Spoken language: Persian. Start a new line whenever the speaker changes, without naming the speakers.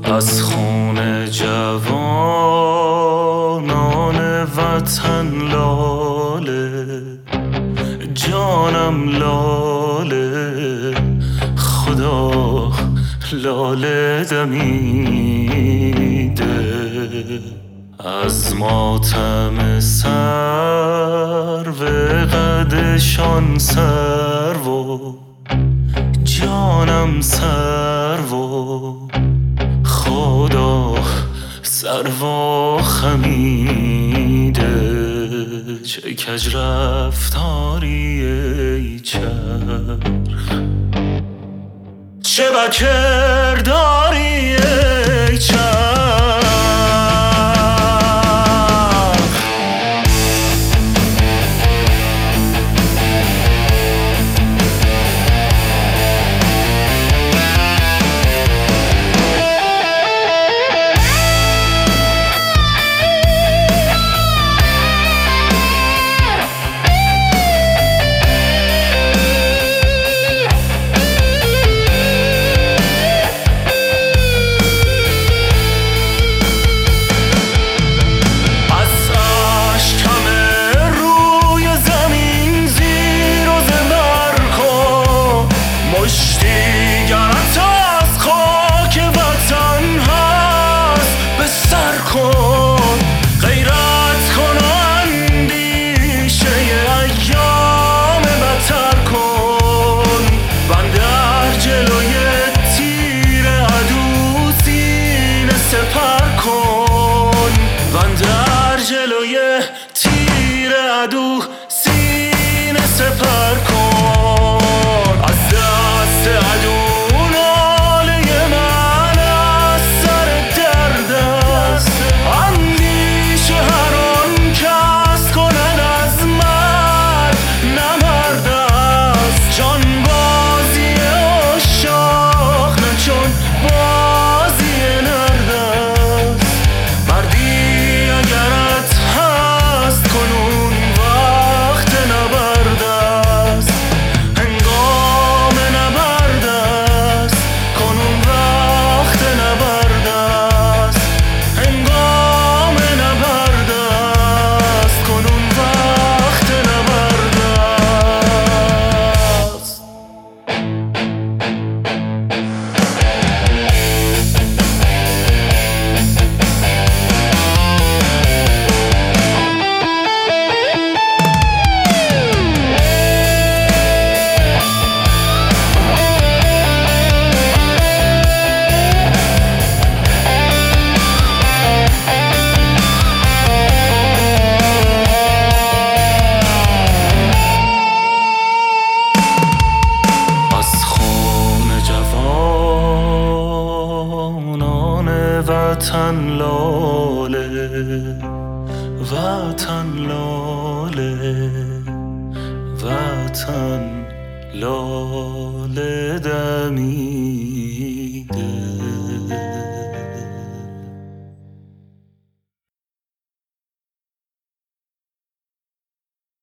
از خون جوانان وطن لاله، جانم لاله، خدا لاله دمیده. از ماتم سرو قدشان سرو، جانم سرو، خدا سرو خمیده. چه کج رفتاری ای چرخ، چه بد کرداری ای چرخ. جلوی تیر عدو سینه سپر کن. از دست عدو ناله من از سر درد است. اندیشه هر آن کس کند از مرد نمرد است. جان بازی عشاق نه چون بازی نرد است. مردی اگرت هست کنون وقت نبرد است. هنگام نبرد است کنون وقت نبرد است. هنگام نبرد است کنون وقت نبرد است. وطن لاله، وطن لاله، وطن لاله دمیده.